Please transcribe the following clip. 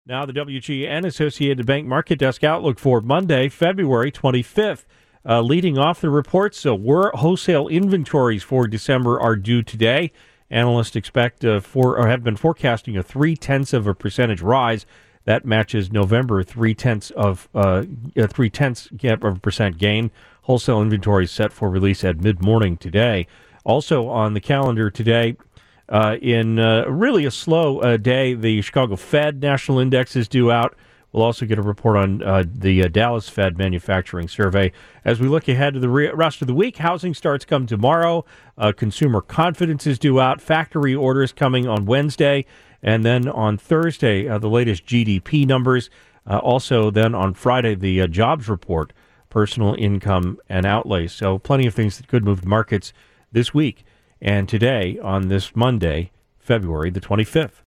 Now the WGN Associated Bank Market Desk outlook for Monday, February 25th. Leading off the report, so wholesale inventories for December are due today. Analysts expect have been forecasting a 0.3% rise. That matches November 0.3% gain. Wholesale inventory set for release at mid-morning today. Also on the calendar today, in really a slow day, the Chicago Fed National Index is due out. We'll also get a report on the Dallas Fed Manufacturing Survey. As we look ahead to the rest of the week, housing starts come tomorrow. Consumer confidence is due out. Factory orders coming on Wednesday. And then on Thursday, the latest GDP numbers. Also then on Friday, the jobs report, personal income and outlays. So plenty of things that could move the markets this week and today on this Monday, February the 25th.